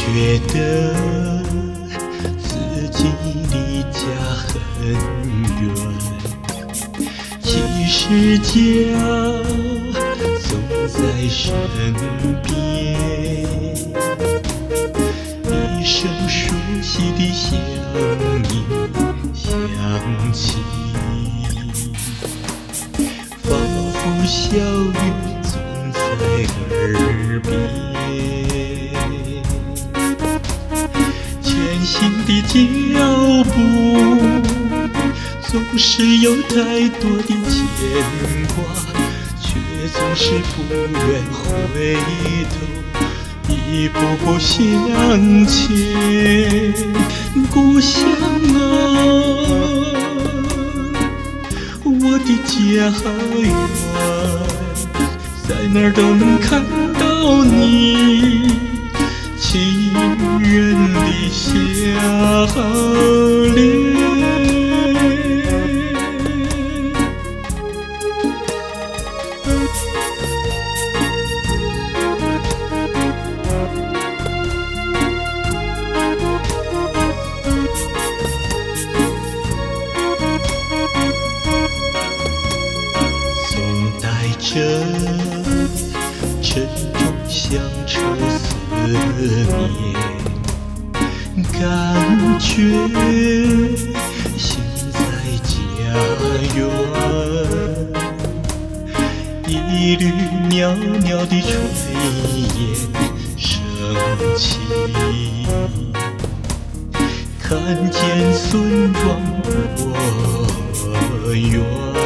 觉得自己离家很远，其实家总在身边，一声熟悉的乡音响起，仿佛小雨总在耳边。前行的脚步，总是有太多的牵挂，却总是不愿回头，一步步向前。故乡啊，我的家园，在哪儿都能看到你亲人的笑脸。总带着沉重乡愁思念，感觉心在家园，一缕袅袅的炊烟升起，看见村庄果园，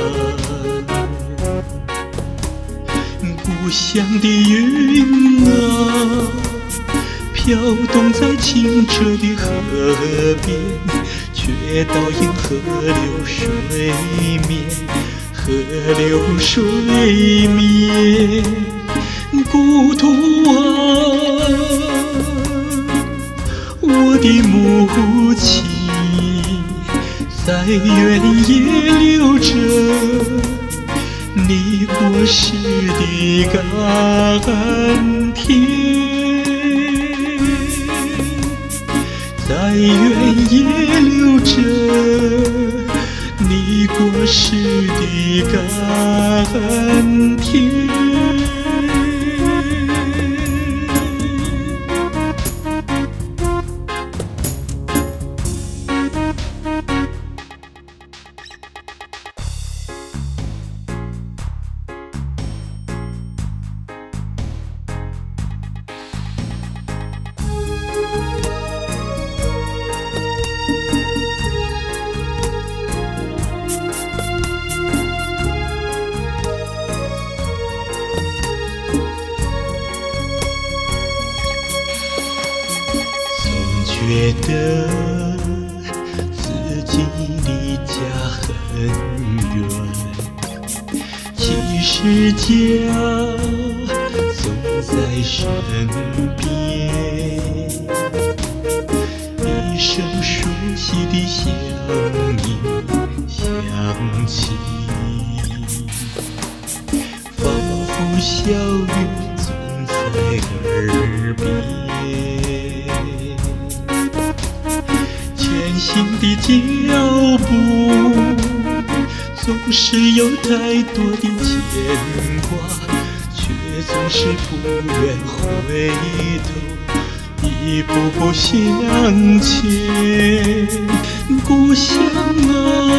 故乡的云啊，飘动在清澈的河边，却倒映河流水面，河流水面。故土啊，我的母亲，在原野留着你过世的甘甜，在原野留着你过世的甘甜。觉得自己离家很远，其实家总在身边，一声熟悉的乡音响起，仿佛小雨总在耳边。前行的脚步，总是有太多的牵挂，却总是不愿回头，一步步向前。故乡啊，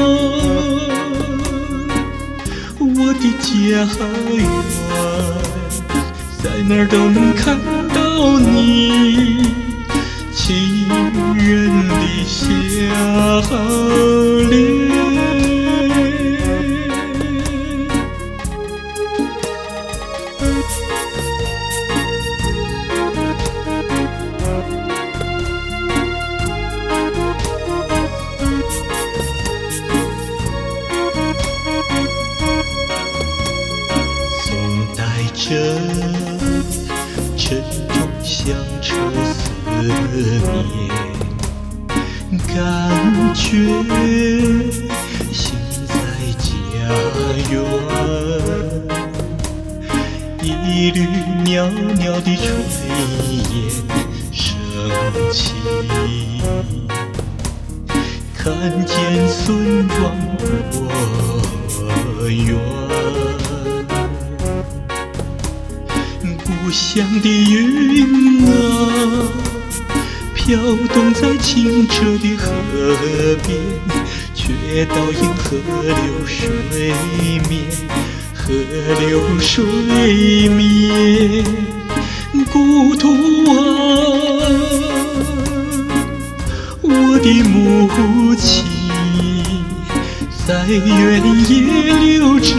我的家园，在哪儿都能看到你亲人的笑脸。总带着沉重乡愁思念，感觉心在家园，一缕袅袅的炊烟升起，看见孙庄果园，故乡的云啊，飘动在清澈的河边，却倒映河流水面，河流水面。故土啊，我的母亲，在原野留着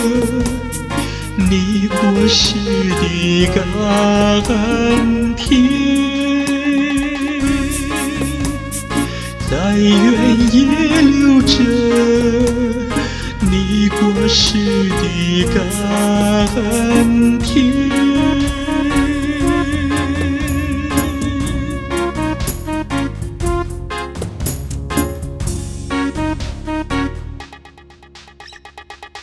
你过世的甘甜，在原野留着你过世的甘甜。